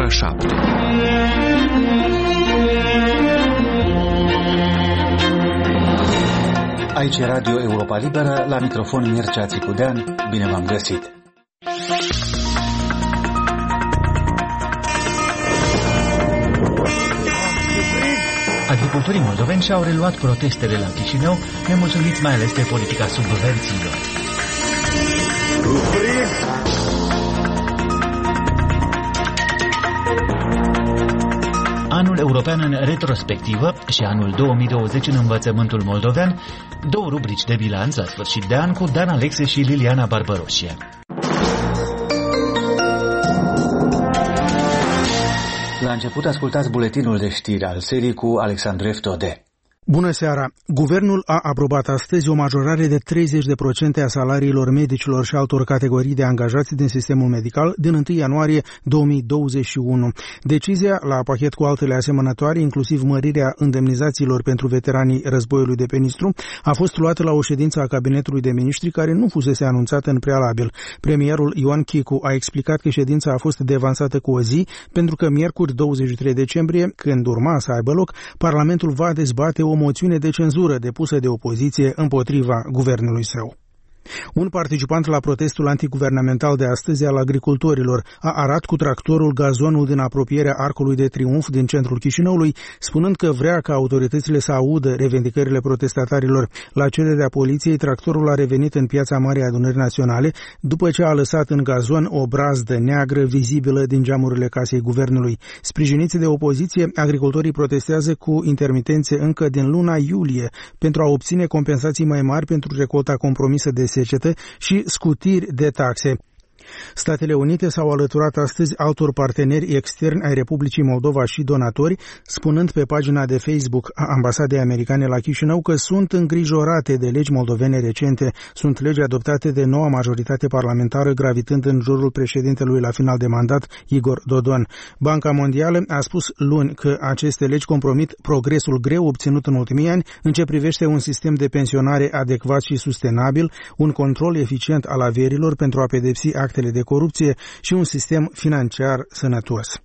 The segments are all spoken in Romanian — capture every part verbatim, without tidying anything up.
ora șapte. Aici e Radio Europa Liberă, la microfon Mircea Țicudean. Bine v-am găsit! Agricultorii moldoveni și-au reluat protestele la Chișinău, nemulțumiți mai ales de politica subvențiilor. Anul european în retrospectivă și anul două mii douăzeci în învățământul moldovean, două rubrici de bilanț la sfârșit de an cu Dan Alexe și Liliana Barbăroșie. La început ascultați buletinul de știri al serii cu Alexandru Eftode. Bună seara! Guvernul a aprobat astăzi o majorare de treizeci de la sută a salariilor medicilor și altor categorii de angajați din sistemul medical din întâi ianuarie două mii douăzeci și unu. Decizia, la pachet cu altele asemănătoare, inclusiv mărirea indemnizațiilor pentru veteranii războiului de pe Nistru, a fost luată la o ședință a cabinetului de miniștri care nu fusese anunțată în prealabil. Premierul Ioan Chicu a explicat că ședința a fost devansată cu o zi pentru că miercuri douăzeci și trei decembrie, când urma să aibă loc, Parlamentul va dezbate o moțiune de cenzură depusă de opoziție împotriva guvernului său. Un participant la protestul antiguvernamental de astăzi al agricultorilor a arat cu tractorul gazonul din apropierea Arcului de Triunf din centrul Chișinăului, spunând că vrea ca autoritățile să audă revendicările protestatarilor. La cererea poliției, tractorul a revenit în piața Marii Adunări Naționale după ce a lăsat în gazon o brazdă neagră vizibilă din geamurile casei guvernului. Sprijiniți de opoziție, agricultorii protestează cu intermitențe încă din luna iulie pentru a obține compensații mai mari pentru recolta compromisă de secetă și scutiri de taxe. Statele Unite s-au alăturat astăzi altor parteneri externi ai Republicii Moldova și donatori, spunând pe pagina de Facebook a Ambasadei Americane la Chișinău că sunt îngrijorate de legi moldovene recente. Sunt legi adoptate de noua majoritate parlamentară, gravitând în jurul președintelui la final de mandat, Igor Dodon. Banca Mondială a spus luni că aceste legi compromit progresul greu obținut în ultimii ani în ce privește un sistem de pensionare adecvat și sustenabil, un control eficient al averilor pentru a pedepsi actele de corupție și un sistem financiar sănătos.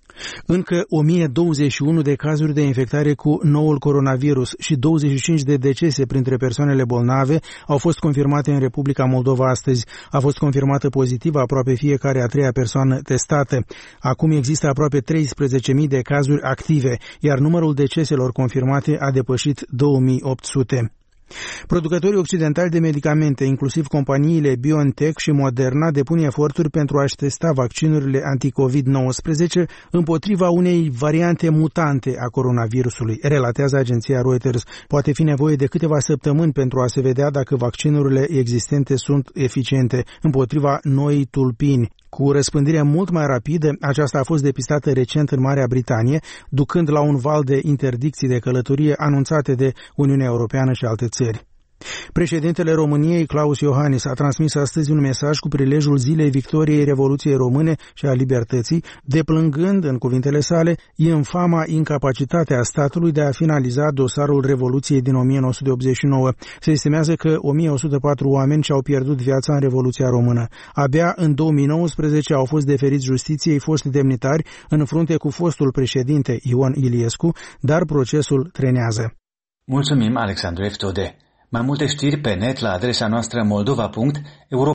Încă o mie douăzeci și unu de cazuri de infectare cu noul coronavirus și douăzeci și cinci de decese printre persoanele bolnave au fost confirmate în Republica Moldova astăzi. A fost confirmată pozitivă aproape fiecare a treia persoană testată. Acum există aproape treisprezece mii de cazuri active, iar numărul deceselor confirmate a depășit două mii opt sute. Producătorii occidentali de medicamente, inclusiv companiile BioNTech și Moderna, depun eforturi pentru a-și testa vaccinurile anti-covid nouăsprezece împotriva unei variante mutante a coronavirusului, relatează agenția Reuters. Poate fi nevoie de câteva săptămâni pentru a se vedea dacă vaccinurile existente sunt eficiente împotriva noii tulpini. Cu răspândire mult mai rapidă, aceasta a fost depistată recent în Marea Britanie, ducând la un val de interdicții de călătorie anunțate de Uniunea Europeană și alte țări. Președintele României, Claus Iohannis, a transmis astăzi un mesaj cu prilejul Zilei Victoriei Revoluției Române și a Libertății, deplângând, în cuvintele sale, infama incapacitatea statului de a finaliza dosarul Revoluției din o mie nouă sute optzeci și nouă. Se estimează că o mie o sută patru oameni și-au pierdut viața în Revoluția Română. Abia în două mii nouăsprezece au fost deferiți justiției foști demnitari în frunte cu fostul președinte Ion Iliescu, dar procesul trenează. Mulțumim, Alexandru Eftode. Mai multe știri pe net la adresa noastră moldova punct euro